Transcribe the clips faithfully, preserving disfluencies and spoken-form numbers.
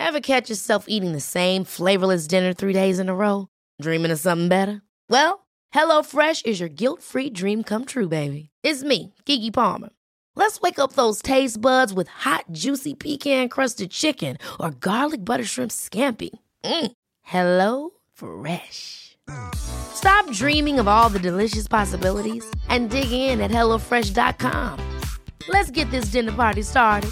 Ever catch yourself eating the same flavorless dinner three days in a row? Dreaming of something better? Well, HelloFresh is your guilt-free dream come true, baby. It's me, Keke Palmer. Let's wake up those taste buds with hot, juicy pecan-crusted chicken or garlic butter shrimp scampi. Mm. Hello Fresh. Stop dreaming of all the delicious possibilities and dig in at hello fresh dot com. Let's get this dinner party started.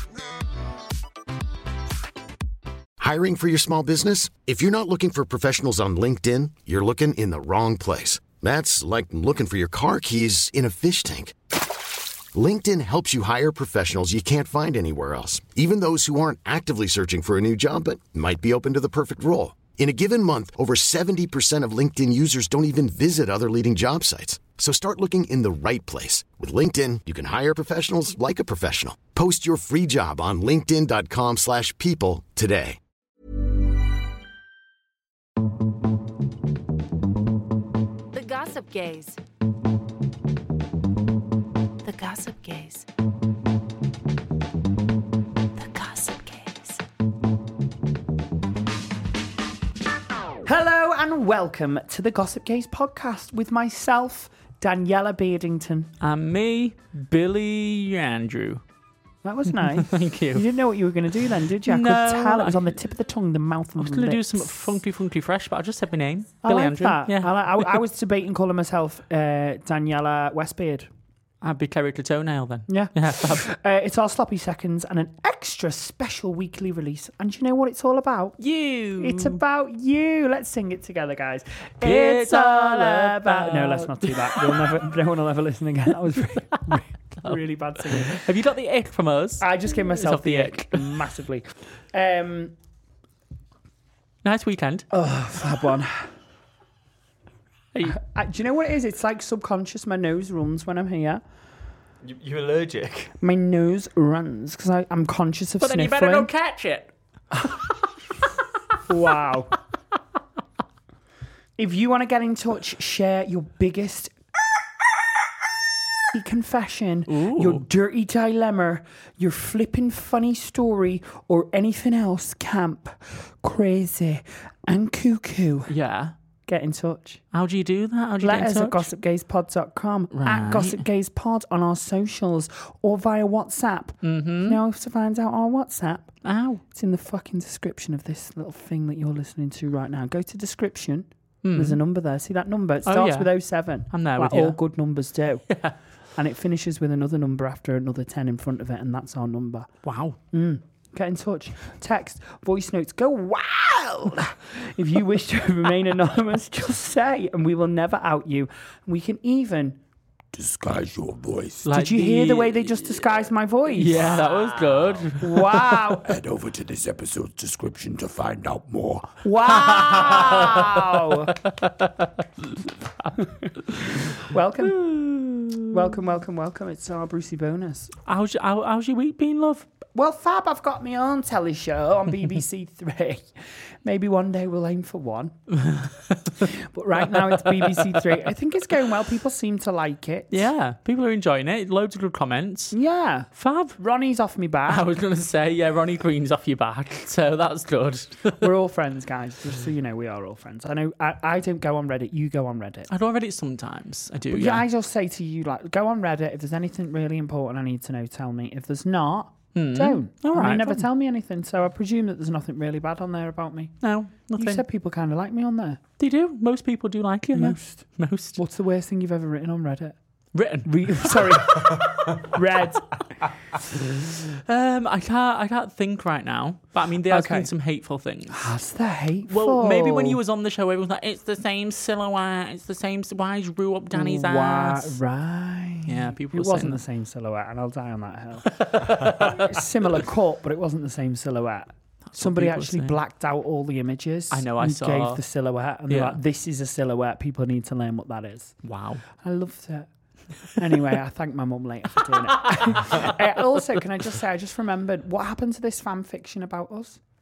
Hiring for your small business? If you're not looking for professionals on LinkedIn, you're looking in the wrong place. That's like looking for your car keys in a fish tank. LinkedIn helps you hire professionals you can't find anywhere else, even those who aren't actively searching for a new job but might be open to the perfect role. In a given month, over seventy percent of LinkedIn users don't even visit other leading job sites. So start looking in the right place. With LinkedIn, you can hire professionals like a professional. Post your free job on linkedin dot com slash people today. The Gossip Gaze. The Gossip Gaze. The Gossip Gaze. Hello and welcome to the Gossip Gaze podcast with myself, Daniela Beardington. And me, Billy Andrew. That was nice. Thank you. You didn't know what you were going to do then, did you? I No, could tell it was I- on the tip of the tongue, the mouth, and I was the going to do lips. some funky, funky fresh, but I just said my name. I Billy like Andrew. that. Yeah. I, like, I, I was debating calling myself uh, Daniela Westbeard. I'd be Terry to toenail then. Yeah. Yeah. fab. Uh, it's our Sloppy Seconds and an extra special weekly release. And do you know what it's all about? You. It's about you. Let's sing it together, guys. It's all about- No, let's not do that. We'll never, no one will ever listen again. That was really, really, really bad singing. Have you got the ick from us? I just gave myself off the the ick massively. Um, Nice weekend. oh, fab one. Hey, Uh, do you know what it is? It's like subconscious. My nose runs when I'm here. You, you're allergic. My nose runs because I'm conscious of but then you sniffling. better not catch it. Wow. If you want to get in touch, share your biggest confession, your dirty dilemma, your flippin' funny story, or anything else camp, crazy, and cuckoo. Yeah. Get in touch. How do you do that? How do you Let get in us touch? at gossip gaze pod dot com, Right. at gossip gaze pod on our socials, or via WhatsApp. Mm-hmm. Now, to find out our WhatsApp, Ow. it's in the fucking description of this little thing that you're listening to right now. Go to description. There's a number there. See that number? It Oh, starts yeah. with oh seven. I'm there like with you. all good numbers do. Yeah. And it finishes with another number after another ten in front of it, and that's our number. Wow. Get in touch. Text, voice notes, go wild. If you wish to remain anonymous, just say, and we will never out you. We can even disguise your voice. Like Did you hear the the- way they just disguised my voice? Yeah, that was good. Wow. Head over to this episode's description to find out more. Wow. Welcome. Welcome, welcome, welcome. It's our Brucey bonus. How's, your- how, how's your week been, love? Well, fab, I've got my own telly show on B B C Three. Maybe one day we'll aim for one. But right now it's B B C Three. I think it's going well. People seem to like it. Yeah, people are enjoying it. Loads of good comments. Yeah. Fab. Ronnie's off me back. I was going to say, yeah, Ronnie Green's off your back, so that's good. We're all friends, guys. Just so you know, we are all friends. I know I, I don't go on Reddit. You go on Reddit. I do on Reddit sometimes. I do, But yeah. yeah, I just say to you, like, go on Reddit. If there's anything really important I need to know, tell me. If there's not, don't. All And you right, never fine. tell me anything. So I presume that there's nothing really bad on there about me. No, nothing. You said people kind of like me on there. They do. Most people do like you. Most. Yeah. Most. What's the worst thing you've ever written on Reddit? Written. Re- Sorry. Read. Um, I can't. I can't think right now. But I mean, there has Okay. been some hateful things. That's the hateful. Well, maybe when you was on the show, everyone was like, "It's the same silhouette. It's the same. Why is Rue up Danny's Why- ass?" Right. Yeah, people It were wasn't saying the same silhouette, and I'll die on that hill. Similar cut, but it wasn't the same silhouette. Somebody people were actually saying. blacked out all the images. I know, I and saw. gave the silhouette, and they're Yeah. like, "This is a silhouette. People need to learn what that is." Wow. I loved it. Anyway, I thank my mum later for doing it. Uh, also, can I just say, I just remembered what happened to this fan fiction about us.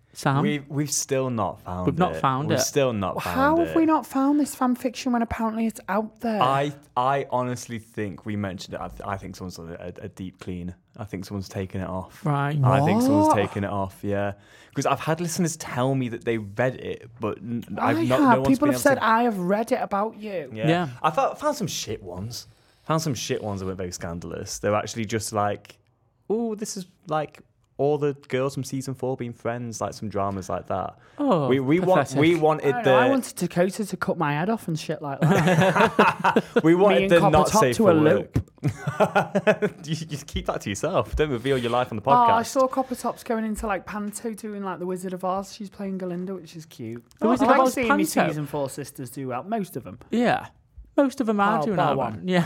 Sam? We've, we've still not found We've it. not found we've it. still not found How it. have we not found this fan fiction when apparently it's out there? I I honestly think we mentioned it. I, th- I think someone's done a, a deep clean. I think someone's taken it off. Right. I think someone's What? taken it off, yeah. Because I've had listeners tell me that they read it, but n- I I've not, have. no one's People been have able said, to... I have read it about you. Yeah. Yeah. I found, found some shit ones. Found some shit ones that weren't very scandalous. They were actually just like, oh, this is like all the girls from season four being friends, like some dramas like that. Oh, we we want pathetic. we I, wanted don't the know, I wanted Dakota to cut my head off and shit like that. we Me wanted and the Copper not Top safe to for a work. loop. you just keep that to yourself. Don't reveal your life on the Oh, podcast. I saw Copper Tops going into like Panto doing like the Wizard of Oz. She's playing Galinda, which is cute. The I Wizard like of Oz seeing my Panto? season four sisters do well. Most of them. Yeah. Most of them are Oh, doing bar that one. one. Yeah.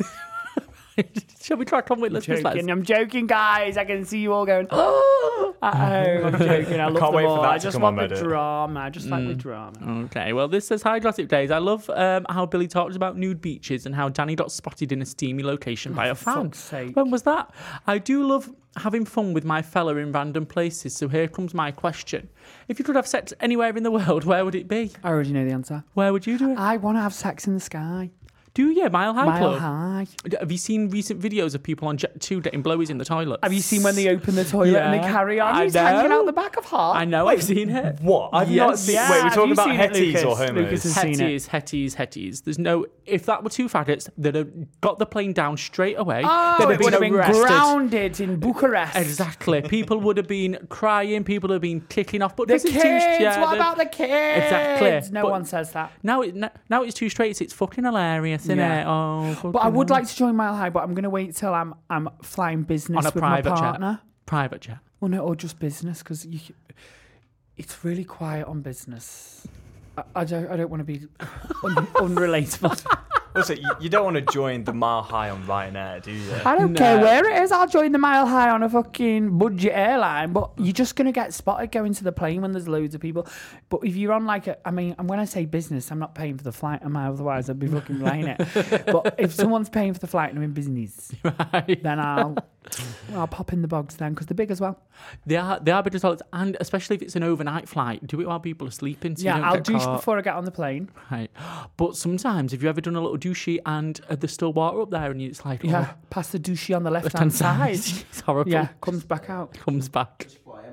Shall we try Tom Whitler's Joking. letters? I'm joking, guys. I can see you all going, oh, at home. I'm joking. I love Can't them wait for all. that I to just come want on the Reddit. drama. I just like Mm. the drama. Okay, well, this says, hi, Gossip Days. I love um, how Billy talks about nude beaches and how Danny got spotted in a steamy location by a for fan. fuck's sake. When was that? I do love having fun with my fella in random places, so here comes my question. If you could have sex anywhere in the world, where would it be? I already know the answer. Where would you do it? I want to have sex in the sky. Do you? Mile High Mile Club? high. Have you seen recent videos of people on Jet two getting blowies in the toilet? Have you seen when they open the toilet and they Yeah, carry on? I He's hanging know. out the back of heart. I know, I've seen it. What? I've Yes. not seen. Yeah, Wait, we're have talking you about seen it, hetties Lucas? or homos? Lucas has seen it. Hetties, hetties, hetties. There's no. If that were two faggots, they'd have got the plane down straight away. Oh, they'd it would have been arrested. grounded in Bucharest. Exactly. People would have been crying. People would have been kicking off. But The this kids. is too. Yeah, what the- about the kids? Exactly. No But one says that. Now, it, now it's too straight. It's fucking hilarious, isn't Yeah. it? Oh, But I fucking would hell. like to join Mile High, but I'm going to wait till I'm I'm flying business on a with private my jet. partner. Private jet. Well, no, or just business because you. It's really quiet on business. I, I don't. I don't want to be un, unrelatable. Also, you, you don't want to join the Mile High on Ryanair, do you? I don't No. care where it is. I'll join the Mile High on a fucking budget airline, but you're just going to get spotted going to the plane when there's loads of people. But if you're on like a, I mean, and when I say business, I'm not paying for the flight, am I? Otherwise, I'd be fucking laying it. But if someone's paying for the flight and I'm in business, Right. then I'll, I'll pop in the bogs then because they're big as well. They are. They are big toilets, and especially if it's an overnight flight, do it while people are sleeping. So you Yeah, don't I'll get douche caught. before I get on the plane. Right. But sometimes, have you ever done a little douchey and uh, there's still water up there, and you, it's like, Yeah, oh, past the douchey on the left left-hand hand side. side. It's horrible. Yeah, comes back out. Comes back.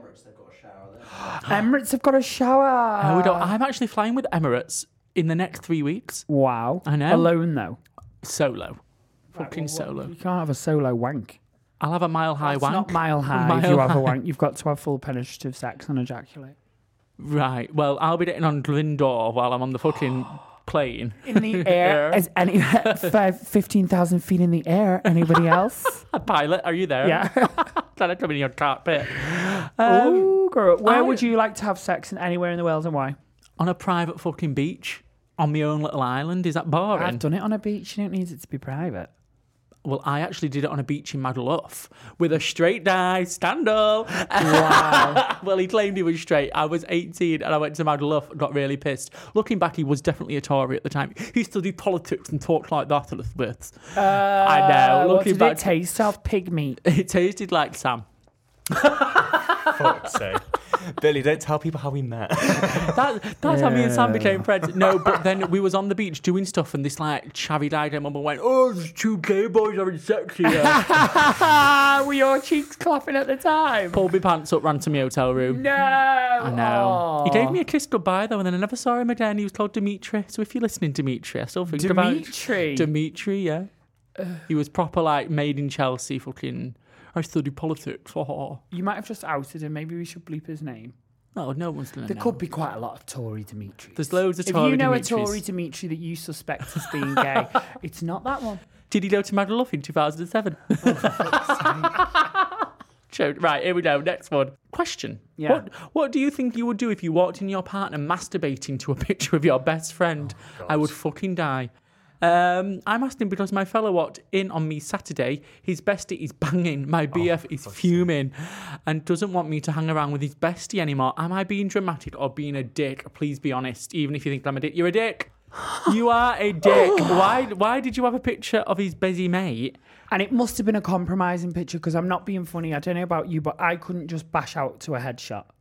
Emirates have got a shower. No, we don't. I'm actually flying with Emirates in the next three weeks. Wow. I know. Alone though. Solo. Fucking Well, solo. You can't have a solo wank. I'll have a mile high It's wank. not mile high. Mile if you have high. a wank, you've got to have full penetrative sex and ejaculate. Right. Well, I'll be getting on Glindor while I'm on the fucking plane. In the air, as any five, fifteen thousand feet in the air. Anybody else? A pilot, are you there? Yeah. Trying to come in your carpet. Oh, girl. Where I- would you like to have sex in anywhere in the world and why? On a private fucking beach on my own little island. Is that boring? I've done it on a beach. You don't need it to be private. Well, I actually did it on a beach in Magaluf with a straight guy, Standal. Wow. Well, he claimed he was straight. I was eighteen and I went to Magaluf, got really pissed. Looking back, he was definitely a Tory at the time. He studied politics and talked like that a little bit. Uh, I know. What Looking did back, it taste of? Pig meat. it tasted like Sam. Fuck's sake. Billy, don't tell people how we met. That, that's how me and Sam became friends. No, but then we was on the beach doing stuff and this like chavvy guy came up and went, oh, there's two gay boys having sex here. Were your cheeks clapping at the time? Pulled my pants up, ran to my hotel room. No. I know. He Aw. gave me a kiss goodbye though, and then I never saw him again. He was called Dimitri. So if you're listening, Dimitri, I still think about Dimitri. Dimitri, yeah. He was proper like made in Chelsea. Fucking, I studied politics. Oh, You might have just outed him. Maybe we should bleep his name. no, no one's gonna There know. could be quite a lot of Tory Dimitri. There's loads of If Tory you know Dimitris. a Tory Dimitri that you suspect as being gay, it's not that one. Did he go to Magaluf in two thousand seven? Sure. Right, here we go. Next one. Question. Yeah. What What do you think you would do if you walked in your partner masturbating to a picture of your best friend? I would fucking die. Um, I'm asking because my fella walked in on me Saturday. His bestie is banging. My B F is fuming and doesn't want me to hang around with his bestie anymore. Am I being dramatic or being a dick? Please be honest. Even if you think I'm a dick, you're a dick. You are a dick. Why Why did you have a picture of his busy mate? And it must have been a compromising picture because I'm not being funny. I don't know about you, but I couldn't just bash out to a headshot.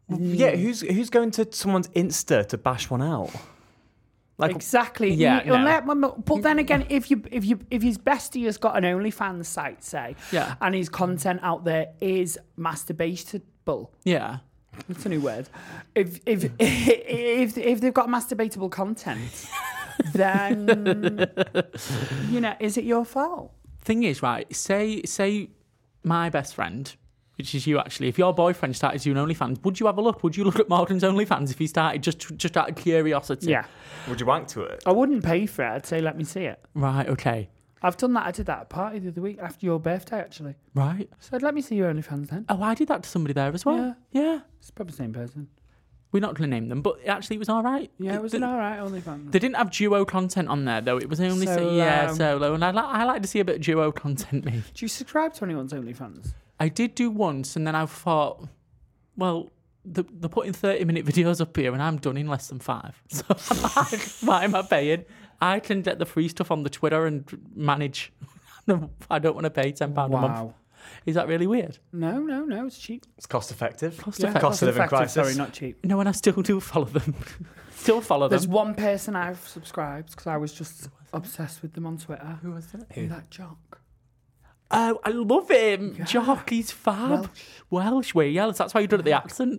Yeah, who's who's going to someone's Insta to bash one out? Like, exactly. Yeah, You- no. unless- but then again, if you if you if his bestie has got an OnlyFans site, say, Yeah. and his content out there is masturbatable. Yeah. That's a new word. If if if if they've got masturbatable content, then you know, is it your fault? Thing is, right, say say my best friend, which is you actually, if your boyfriend started doing OnlyFans, would you have a look? Would you look at Morgan's OnlyFans if he started just just out of curiosity? Yeah, would you wank to it? I wouldn't pay for it. I'd say, let me see it. Right, okay. I've done that. I did that at a party the other week after your birthday, actually. Right. So let me see your OnlyFans then. Oh, I did that to somebody there as well. Yeah. Yeah. It's probably the same person. We're not going to name them, but actually it was all right. Yeah, it was They- an alright OnlyFans. They didn't have duo content on there, though. It was only so, Solo. yeah, solo. And I, li- I like to see a bit of duo content, me. Do you subscribe to anyone's OnlyFans? I did do once, and then I thought, well, the, they're putting thirty-minute videos up here, and I'm done in less than five. So I'm like, why am I paying? I can get the free stuff on the Twitter and manage. I don't want to pay ten pounds a month. Wow. Is that really weird? No, no, no. It's cheap. It's cost effective. Cost Yeah, effective. Cost of living effective, crisis. Sorry, not cheap. No, and I still do follow them. still follow There's them. one person I've subscribed because I was just obsessed with them on Twitter. Who was that? Who? That Jock. Oh, I love him. Yeah. Jock, he's fab. Welsh. Wales. That's why you done the accent.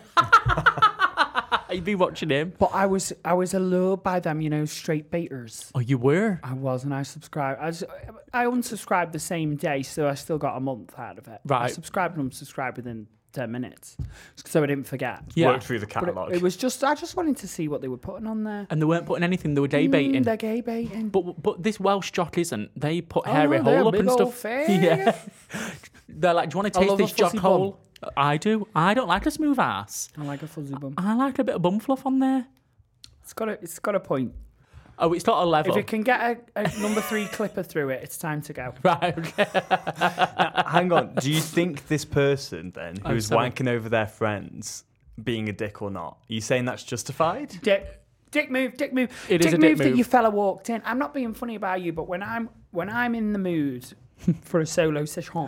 You'd be watching him. But I was I was allured by them, you know, straight baiters. Oh, you were? I was, and I subscribed. I, was, I unsubscribed the same day, so I still got a month out of it. I Right. subscribed and unsubscribed within ten minutes, so I didn't forget. Yeah. Worked through the But it, catalogue. it was just, I just wanted to see what they were putting on there. And they weren't putting anything. They were gay baiting. Mm, they're gay baiting. But but this Welsh Jock isn't. They put Oh, hairy they're hole up big and old stuff. fag. Yeah. They're like, do you want to I taste love a this Jock fuzzy hole? I do. I don't like a smooth ass. I like a fuzzy bum. I like a bit of bum fluff on there. It's got a, it's got a point. Oh, it's not a level. If it can get a, a number three clipper through it, it's time to go. Right, okay. Hang on. Do you think this person then, Oh, who's sorry. wanking over their friends, being a dick or not, are you saying that's justified? Dick, dick move, dick move. It dick is a dick move that move. your fella walked in. I'm not being funny about you, but when I'm when I'm in the mood for a solo session,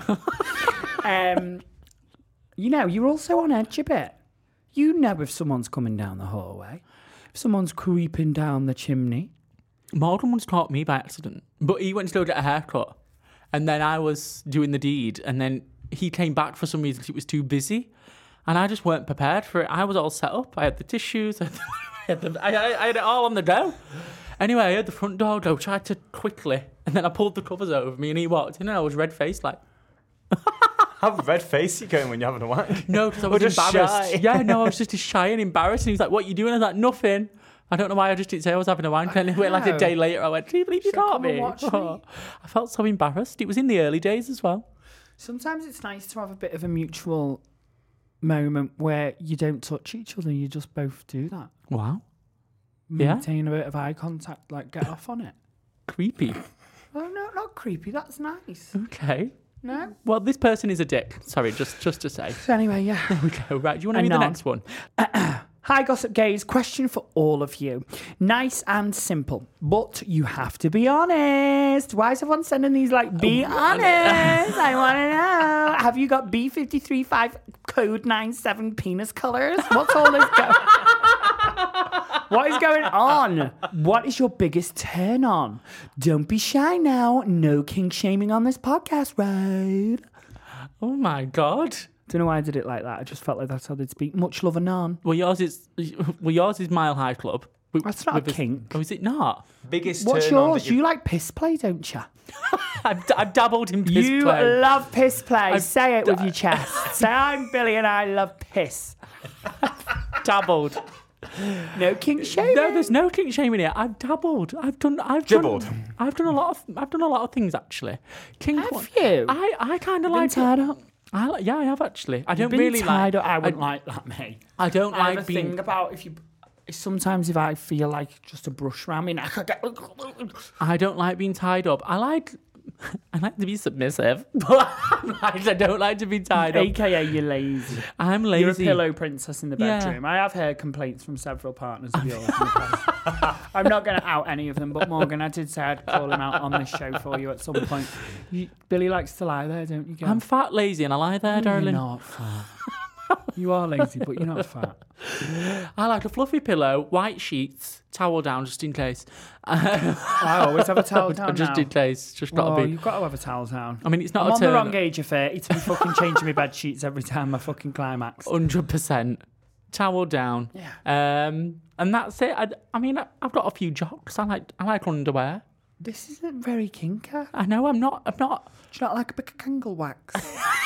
um, you know, you're also on edge a bit. You know if someone's coming down the hallway, if someone's creeping down the chimney. Morgan once caught me by accident. But he went to go get a haircut. And then I was doing the deed. And then he came back for some reason because it was too busy. And I just weren't prepared for it. I was all set up. I had the tissues. I had, the, I, I, I had it all on the go. Anyway, I heard the front door go, tried to quickly. And then I pulled the covers over me and he walked in and I was red-faced like, How red face you going when you're having a wank? no, because I Or was just embarrassed. shy? Yeah, no, I was just shy and embarrassed. And he was like, what you doing? I was like, nothing. I don't know why I just didn't say I was having a wank. And anyway, like a know. day later, I went, do you believe you Should I caught come and me? watch me? Oh, I felt so embarrassed. It was in the early days as well. Sometimes it's nice to have a bit of a mutual moment where you don't touch each other. You just both do that. Wow. Yeah. Maintain a bit of eye contact, like get off on it. Creepy. Oh no, not creepy. That's nice. Okay. No. Well, this person is a dick. Sorry, just just to say. So anyway, yeah. There we go. Right, do you want to read the Anon. next one? Hi, Gossip Gays. Question for all of you. Nice and simple, but you have to be honest. Why is everyone sending these like, be honest? I want to know. Have you got B five three five code ninety-seven penis colours? What's all this go? What is going on? What is your biggest turn on? Don't be shy now. No kink shaming on this podcast, right? Oh my god. Don't know why I did it like that. I just felt like that's how they'd speak. Much love and none. Well, yours is well, yours is Mile High Club. With- That's not a with this- kink. Oh, is it not? Biggest What's turn on yours? that you- You like piss play, don't you? I've, I've dabbled in piss You play. love piss play. I've Say it with d- your chest. Say, I'm Billy and I love piss. dabbled. No kink shaming. No, there's no kink shaming here. I've dabbled. I've done. I've Dribbled. Done, I've done a lot of. I've done a lot of things actually. Kink. Have one- you? I I kind of Been like. tied up. I like. Yeah, I have actually. I don't Been really tied like. up. I wouldn't like that, mate. I don't I have like a being. thing about if you. Sometimes if I feel like just a brush around me, neck, I get. I don't like being tied up. I like. I like to be submissive, but I'm like, I don't like to be tied up. A K A you're lazy. I'm You're a lazy. pillow princess in the Yeah. bedroom. I have heard complaints from several partners of yours in the past. I'm not going to out any of them, but Morgan, I did say I'd call him out on this show for you at some point. You, Billy likes to lie there, don't you, girl? I'm fat, lazy, and I lie there, You're darling. not fat. You are lazy, but you're not fat. I like a fluffy pillow, white sheets, towel down just in case. I always have a towel down Just now. in case. Just got Oh, to be. you've got to have a towel down. I mean, it's not I'm a on the turn. wrong age of thirty to be fucking changing my bed sheets every time I fucking climax. one hundred percent. Towel down. Yeah. Um, and that's it. I, I mean, I, I've got a few jocks. I like I like underwear. This isn't very kinky. Do I know I'm not. I'm not. you not like a bit of kangle wax?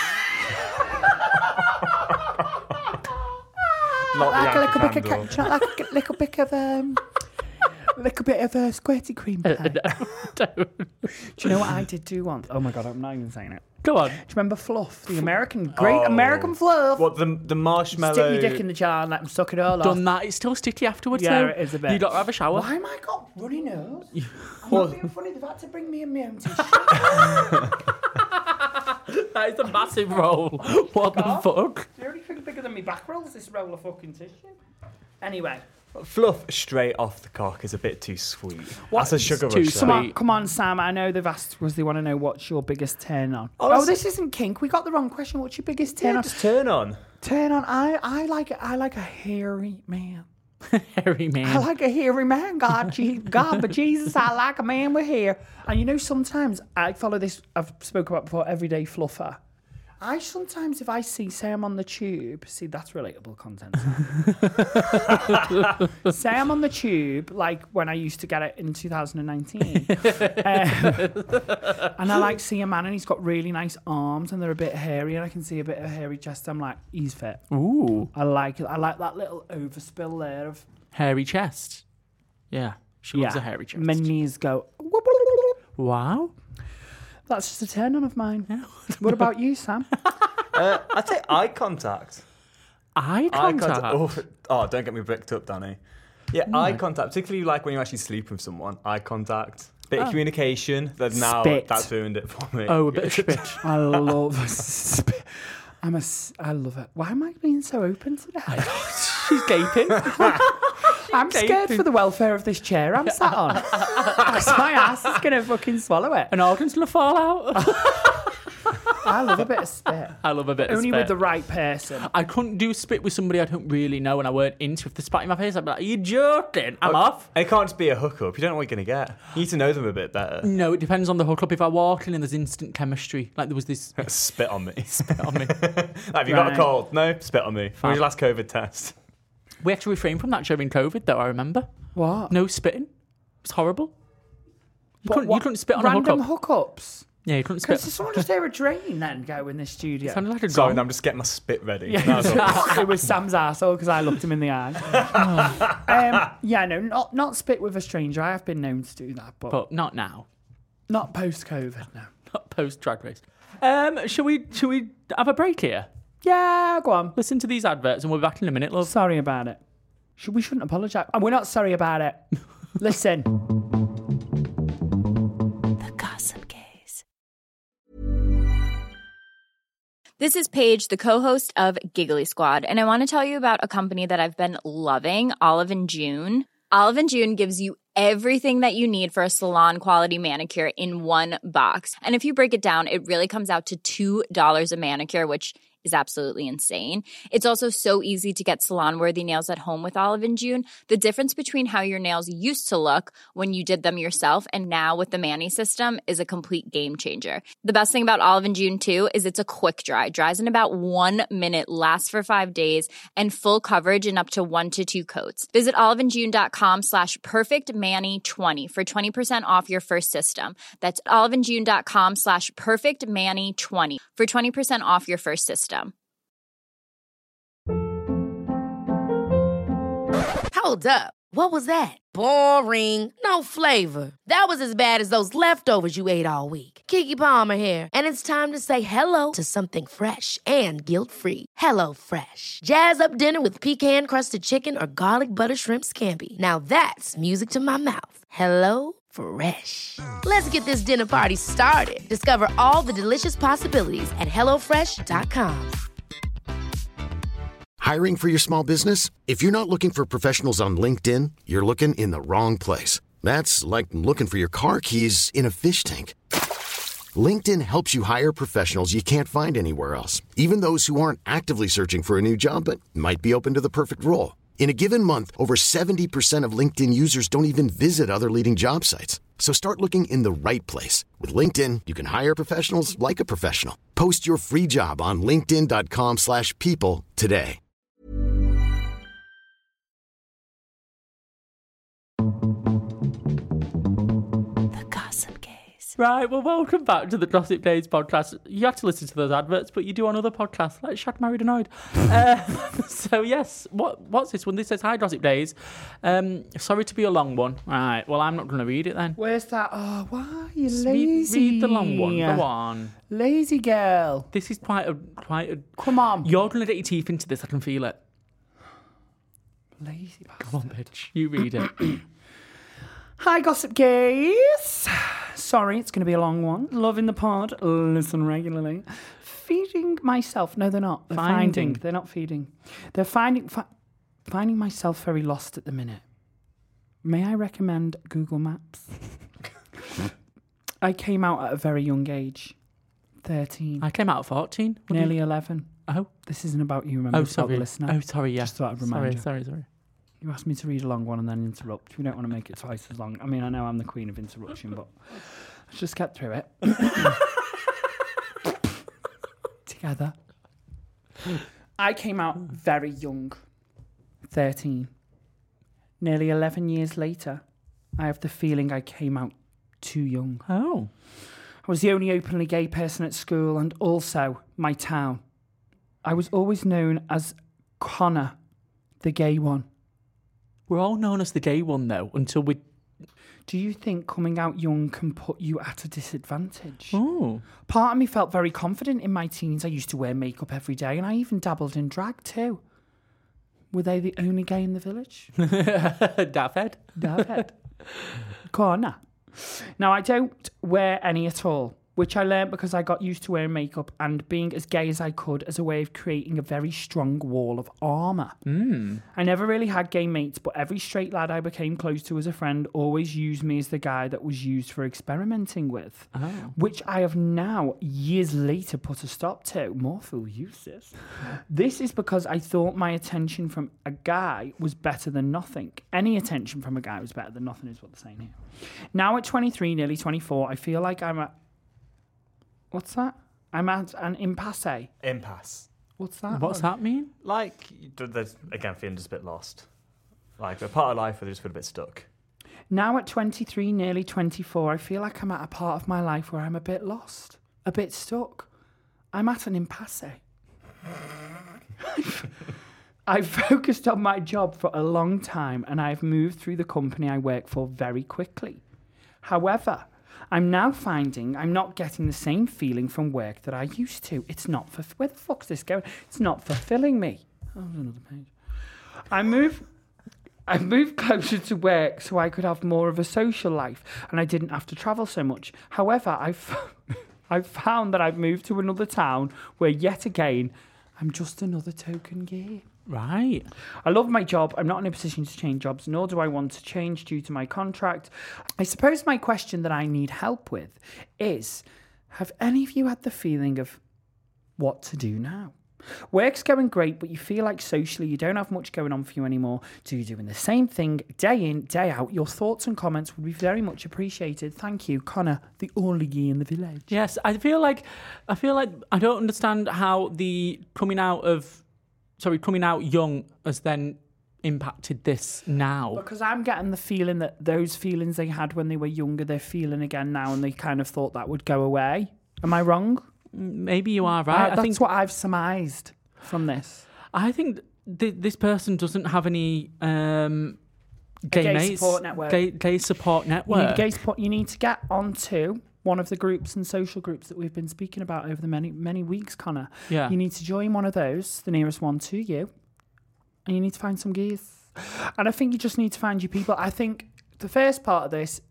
Not like a the little bit of, candle. ca- do you not like a little bit of um, little bit of uh, squirty cream pie? Do you know what I did do once? Oh my god, I'm not even saying it. Go on. Do you remember Fluff, the American, great Oh. American Fluff? What, the, the marshmallow... Stick your dick in the jar and let them suck it all off. Done that. It's still sticky afterwards. Yeah, though. it is a bit. You got to have a shower. Why am I got runny nose? I'm not being funny. They've had to bring me in my own tissue. That is a massive roll. What the fuck? The only thing bigger than my back roll is this roll of fucking tissue. Anyway. Fluff straight off the cock is a bit too sweet. That's a sugar too rush. sweet. Come that. on, come on, Sam. I know they've asked because they want to know what's your biggest turn on. Oh, Oh, that's- this isn't kink. We got the wrong question. What's your biggest turn Yeah, on? just turn on. Turn on. I, I like I like a hairy man. Hairy man. I like a hairy man. God, gee, God, but Jesus, I like a man with hair. And you know, sometimes I follow this. I've spoken about before. Everyday fluffer. I sometimes, if I see, say I'm on the tube, see that's relatable content. Say I'm on the tube, like when I used to get it in two thousand nineteen, um, and I like see a man and he's got really nice arms and they're a bit hairy and I can see a bit of hairy chest. I'm like, he's fit. Ooh. I like it. I like that little overspill there of Hairy chest. Yeah. She loves a hairy chest. My knees go. Wow. That's just a turn on of mine. What about you, Sam? Uh, I'd say eye contact. Eye Eye contact. contact. Oh, oh, don't get me bricked up, Danny. Yeah, eye contact, particularly like when you actually sleep with someone. Eye contact. Bit of communication. That now Spit. that's ruined it for me. Oh, a bit of spit. I love spit. I'm a. s- I love it. Why am I being so open today? She's gaping. I'm scared for the welfare of this chair I'm sat on. Because my ass is gonna fucking swallow it. An organ's gonna fall out. I love a bit of spit. I love a bit Only of spit. with the right person. I couldn't do spit with somebody I don't really know and I weren't into. If they spat in my face, I'd be like, are you joking? I'm off. It can't just be a hookup. You don't know what you're going to get. You need to know them a bit better. No, it depends on the hookup. If I walk in and there's instant chemistry, like there was this Spit on me. spit on me. Have you got a Right. cold? No, spit on me. When was your last COVID test? We had to refrain from that during COVID, though, I remember. What? No spitting. It's horrible. You, But couldn't, you what- couldn't spit on a Random hookup. hookups. Yeah, you couldn't Because spit. someone just hear a drain then go in the studio. Sounded like a Sorry, gong. I'm just getting my spit ready. Yeah, That was all. it was Sam's arsehole because I looked him in the eye. um, yeah, no, not not spit with a stranger. I have been known to do that, but, But not now. not post-COVID, no. Not post Drag Race. Um, shall we? Shall we have a break here? Yeah, go on. Listen to these adverts, and we'll be back in a minute, love. Sorry about it. Should, we shouldn't apologise. And we're not sorry about it. Listen. The Gossip Gaze. This is Paige, the co-host of Giggly Squad, and I want to tell you about a company that I've been loving, Olive and June. Olive and June gives you everything that you need for a salon-quality manicure in one box. And if you break it down, it really comes out to two dollars a manicure, which is absolutely insane. It's also so easy to get salon-worthy nails at home with Olive and June. The difference between how your nails used to look when you did them yourself and now with the Mani system is a complete game changer. The best thing about Olive and June, too, is it's a quick dry. Dries in about one minute, lasts for five days, and full coverage in up to one to two coats. Visit oliveandjune.com slash perfectmani20 for twenty percent off your first system. That's oliveandjune.com slash perfectmani20 for twenty percent off your first system. Hold up. What was that? Boring. No flavor. That was as bad as those leftovers you ate all week. Keke Palmer here, and it's time to say hello to something fresh and guilt-free. Hello Fresh. Jazz up dinner with pecan-crusted chicken or garlic butter shrimp scampi. Now that's music to my mouth. Hello Fresh. Let's get this dinner party started. Discover all the delicious possibilities at hello fresh dot com. Hiring for your small business? If you're not looking for professionals on LinkedIn, you're looking in the wrong place. That's like looking for your car keys in a fish tank. LinkedIn helps you hire professionals you can't find anywhere else, even those who aren't actively searching for a new job but might be open to the perfect role. In a given month, over seventy percent of LinkedIn users don't even visit other leading job sites. So start looking in the right place. With LinkedIn, you can hire professionals like a professional. Post your free job on linkedin.com slash people today. The Gossip Gaze. Right, well, welcome back to the Gossip Days podcast. You have to listen to those adverts, but you do on other podcasts, like Shad, Married, Annoyed. uh, so, yes, what what's this one? This says, hi, Gossip Days. Um, sorry to be a long one. All right, well, I'm not going to read it then. Where's that? Oh, why are you Read, lazy? read the long one. Go on. Lazy girl. This is quite a... quite a. Come on. You're going to get your teeth into this. I can feel it. Lazy bastard. Come on, bitch. You read it. Hi, Gossip Gaze. Sorry, it's going to be a long one. Loving the pod. Listen regularly. Feeding myself. No, they're not. They're finding. Finding. They're not feeding. They're finding fi- finding myself very lost at the minute. May I recommend Google Maps? I came out at a very young age. thirteen. I came out at fourteen. What do Nearly you- eleven. Oh. This isn't about you, remember? Oh, It's about sorry. the listener. Oh, sorry, yeah. Just thought I'd remind sorry, you. Sorry, sorry, You asked me to read a long one and then interrupt. We don't want to make it twice as long. I mean, I know I'm the queen of interruption, but let's just get through it. Together. I came out very young, thirteen. Nearly eleven years later, I have the feeling I came out too young. Oh. I was the only openly gay person at school and also my town. I was always known as Connor, the gay one. We're all known as the gay one, though, until we... Do you think coming out young can put you at a disadvantage? Oh. Part of me felt very confident in my teens. I used to wear makeup every day and I even dabbled in drag too. Were they the only gay in the village? Daffhead. David. Connor. Now, I don't wear any at all, which I learned because I got used to wearing makeup and being as gay as I could as a way of creating a very strong wall of armour. Mm. I never really had gay mates, but every straight lad I became close to as a friend always used me as the guy that was used for experimenting with, Oh. which I have now, years later, put a stop to. More fool uses. This is because I thought my attention from a guy was better than nothing. Any attention from a guy was better than nothing is what they're saying here. Now at twenty-three, nearly twenty-four, I feel like I'm at... What's that? I'm at an impasse. Impasse. What's that? What's that mean? Like, there's, again, feeling just a bit lost. Like, a part of life where they just feel a bit stuck. Now at twenty-three, nearly twenty-four, I feel like I'm at a part of my life where I'm a bit lost, a bit stuck. I'm at an impasse. I've focused on my job for a long time and I've moved through the company I work for very quickly. However, I'm now finding I'm not getting the same feeling from work that I used to. It's not for... Where the fuck's this going? It's not fulfilling me. Oh, there's another page. I move... I moved closer to work so I could have more of a social life and I didn't have to travel so much. However, I've, I've found that I've moved to another town where yet again, I'm just another token gay. Right. I love my job. I'm not in a position to change jobs, nor do I want to change due to my contract. I suppose my question that I need help with is, have any of you had the feeling of what to do now? Work's going great, but you feel like socially you don't have much going on for you anymore. So you're doing the same thing day in, day out. Your thoughts and comments would be very much appreciated. Thank you, Connor, the only gay in the village. Yes, I feel like I feel like I don't understand how the coming out of sorry, coming out young has then impacted this now. Because I'm getting the feeling that those feelings they had when they were younger, they're feeling again now, and they kind of thought that would go away. Am I wrong? Maybe you are right. Uh, I that's think what I've surmised from this. I think th- this person doesn't have any um, gay, gay mates, support network. Gay, gay support You network. need, gay support, you need to get onto one of the groups and social groups that we've been speaking about over the many, many weeks, Connor. Yeah. You need to join one of those, the nearest one to you, and you need to find some gays. And I think you just need to find your people. I think the first part of this,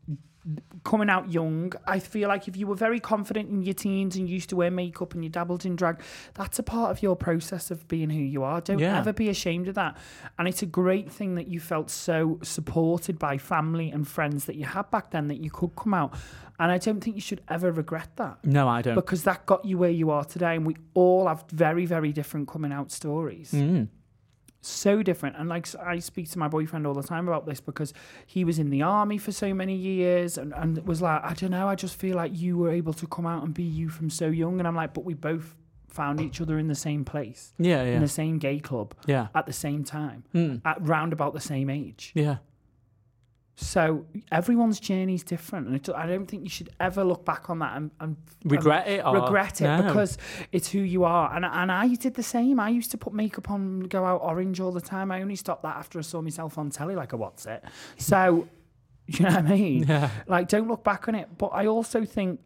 coming out young, I feel like if you were very confident in your teens and used to wear makeup and you dabbled in drag, that's a part of your process of being who you are. Don't Yeah. ever be ashamed of that. And it's a great thing that you felt so supported by family and friends that you had back then that you could come out. And I don't think you should ever regret that. No, I don't. Because that got you where you are today. And we all have very, very different coming out stories. Mm. So different. And like I speak to my boyfriend all the time about this because he was in the army for so many years and, and was like, I don't know, I just feel like you were able to come out and be you from so young. And I'm like, but we both found each other in the same place. Yeah, yeah. In the same gay club. Yeah. At the same time. Mm. At round about the same age. Yeah. So everyone's journey is different, and it, I don't think you should ever look back on that and, and Regret and it or- regret it No. because it's who you are. And and I did the same. I used to put makeup on, and go out orange all the time. I only stopped that after I saw myself on telly, like a what's it. So, you know what I mean? Yeah. Like, don't look back on it. But I also think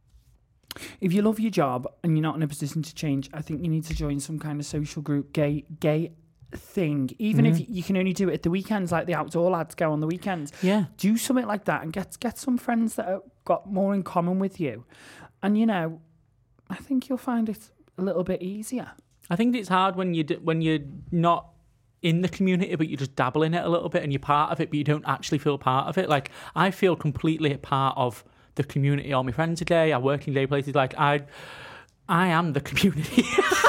if you love your job and you're not in a position to change, I think you need to join some kind of social group, gay gay. thing, even Mm-hmm. if you can only do it at the weekends, like the outdoor lads go on the weekends. Yeah. Do something like that and get get some friends that have got more in common with you, and you know, I think you'll find it a little bit easier. I think it's hard when you d- when you're not in the community, but you just dabble in it a little bit and you're part of it, but you don't actually feel part of it. Like, I feel completely a part of the community. All my friends are gay. I work in gay places. Like, I, I am the community.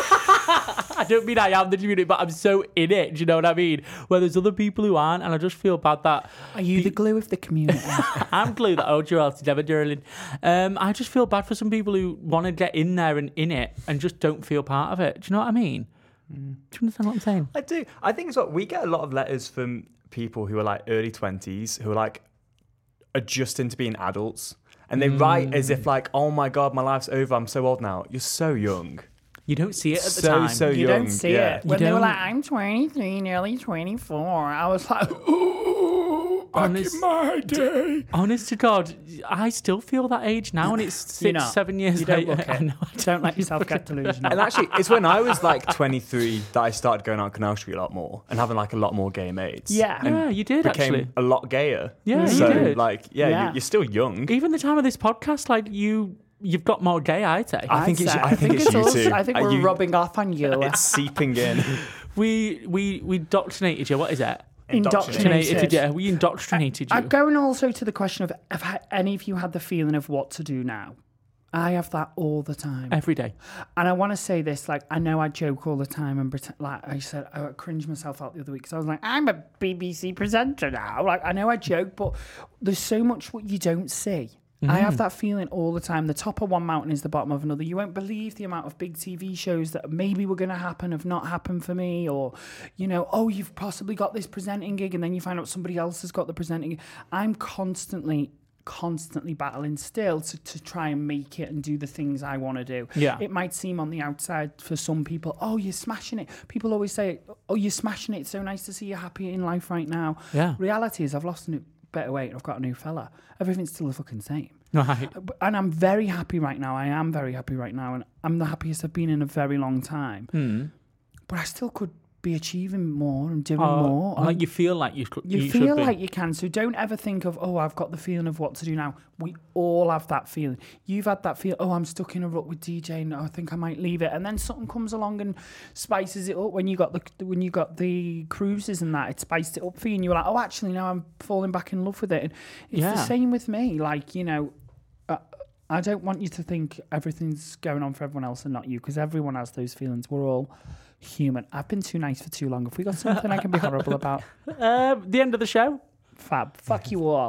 I don't mean I am the community, but I'm so in it. Do you know what I mean? Where there's other people who aren't, and I just feel bad that Are you the glue of the community? I'm glue that holds you all together, darling. Um, I just feel bad for some people who want to get in there and in it and just don't feel part of it. Do you know what I mean? Mm. Do you understand what I'm saying? I do. I think it's what we get a lot of letters from people who are like early twenties who are like adjusting to being adults, and they mm. write as if like, "Oh my god, my life's over. I'm so old now." You're so young. You don't see it at the so, time. So you young. don't see yeah. it. When You they were don't. like, I'm twenty-three, nearly twenty-four, I was like, ooh, back Honest- in my day. Honest to God, I still feel that age now, and it's six, You're not. seven years You don't later. look I it. know, I Don't let yourself get delusional. And actually, it's when I was like twenty-three that I started going out Canal Street a lot more and having like a lot more gay mates. Yeah. and Yeah, you did, became actually. a lot gayer. Yeah, you so, did. like, yeah, Yeah. You, you're still young. Even the time of this podcast, like you, you've got more gay, I'd say. I think I'd it's. say- I think it's you us. too. I think Are we're you- rubbing off on you. It's seeping in. we we we indoctrinated you. What is it? Indoctrinated. Yeah, we indoctrinated you. I'm going also to the question of have ha- any of you had the feeling of what to do now? I have that all the time. Every day. And I want to say this, like, I know I joke all the time and pretend, like I said, I cringed myself out the other week because I was like, I'm a B B C presenter now. Like, I know I joke, but there's so much what you don't see. Mm-hmm. I have that feeling all the time. The top of one mountain is the bottom of another. You won't believe the amount of big T V shows that maybe were going to happen have not happened for me, or, you know, oh, you've possibly got this presenting gig and then you find out somebody else has got the presenting gig. I'm constantly, constantly battling still to, to try and make it and do the things I want to do. Yeah. It might seem on the outside for some people, oh, you're smashing it. People always say, oh, you're smashing it. It's so nice to see you happy in life right now. Yeah. Reality is I've lost a new, better weight and I've got a new fella. Everything's still the fucking same. Right. And I'm very happy right now. I am very happy right now. And I'm the happiest I've been in a very long time. Hmm. But I still could be achieving more and doing Oh, more. like And you feel like you, could- you, you should feel be. like you can. So don't ever think of, oh, I've got the feeling of what to do now. We all have that feeling. You've had that feel, oh, I'm stuck in a rut with DJing. Oh, I think I might leave it. And then something comes along and spices it up. When you got the when you got the cruises and that, it spiced it up for you. And you were like, oh, actually, now I'm falling back in love with it. And it's Yeah. the same with me. Like, you know, uh, I don't want you to think everything's going on for everyone else and not you, because everyone has those feelings. We're all human. I've been too nice for too long. Have we got something I can be horrible about? Uh, the end of the show. Fab. Fuck you all.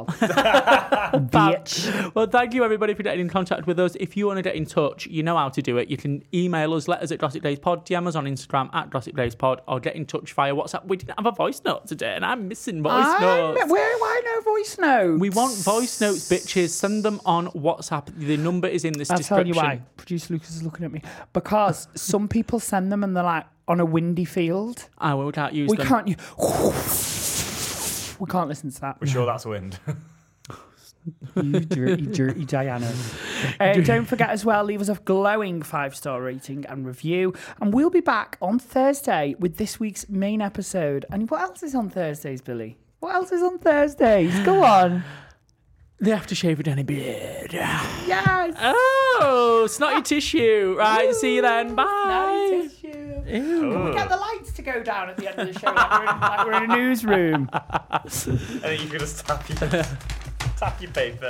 Bitch. Well, thank you everybody for getting in contact with us. If you want to get in touch, you know how to do it. You can email us, letters at Gossip Days Pod, D M us on Instagram at Gossip Days Pod, or get in touch via WhatsApp. We didn't have a voice note today, and I'm missing voice I'm, notes. where, why no voice notes? We want voice notes, bitches. Send them on WhatsApp. The number is in this I'll description. tell you why. Producer Lucas is looking at me. Because some people send them and they're like on a windy field. I will can't use We them. can't. You, we can't listen to that. We're sure that's wind. You dirty, dirty Diana. Uh, don't forget as well, leave us a glowing five-star rating and review. And we'll be back on Thursday with this week's main episode. And what else is on Thursdays, Billy? What else is on Thursdays? Go on. The aftershave with Danny Beard. Yes. Oh, snotty tissue. Right, see you then. Bye. Snotty tissue. Can we get the lights to go down at the end of the show like we're in, like we're in a newsroom? And then you can just tap your, tap your paper.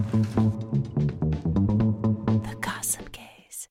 The Gossip Gaze.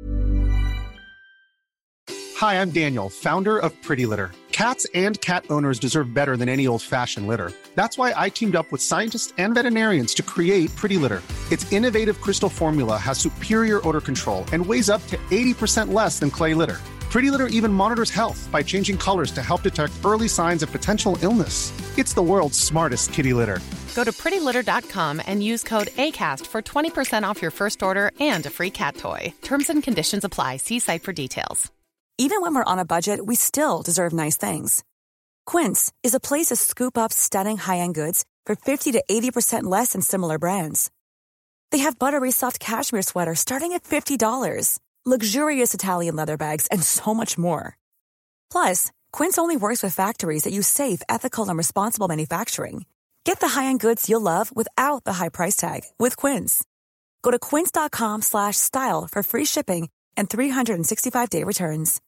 Hi, I'm Daniel, founder of Pretty Litter. Cats and cat owners deserve better than any old-fashioned litter. That's why I teamed up with scientists and veterinarians to create Pretty Litter. Its innovative crystal formula has superior odor control and weighs up to eighty percent less than clay litter. Pretty Litter even monitors health by changing colors to help detect early signs of potential illness. It's the world's smartest kitty litter. Go to pretty litter dot com and use code ACAST for twenty percent off your first order and a free cat toy. Terms and conditions apply. See site for details. Even when we're on a budget, we still deserve nice things. Quince is a place to scoop up stunning high-end goods for fifty to eighty percent less than similar brands. They have buttery soft cashmere sweaters starting at fifty dollars, luxurious Italian leather bags, and so much more. Plus, Quince only works with factories that use safe, ethical, and responsible manufacturing. Get the high-end goods you'll love without the high price tag with Quince. Go to quince dot com slash style for free shipping and three sixty-five day returns.